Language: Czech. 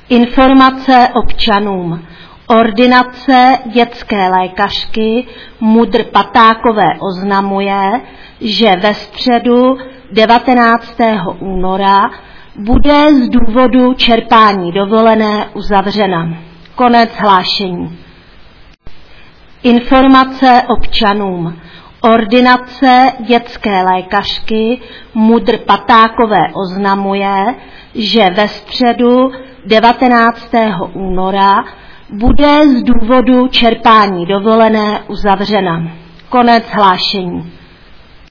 Informace občanům. Ordinace dětské lékařky MUDr. Patákové oznamuje, že ve středu 19. února bude z důvodu čerpání dovolené uzavřena. Konec hlášení. Informace občanům. Ordinace dětské lékařky MUDr. Patákové oznamuje, že ve středu 19. února bude z důvodu čerpání dovolené uzavřena. Konec hlášení.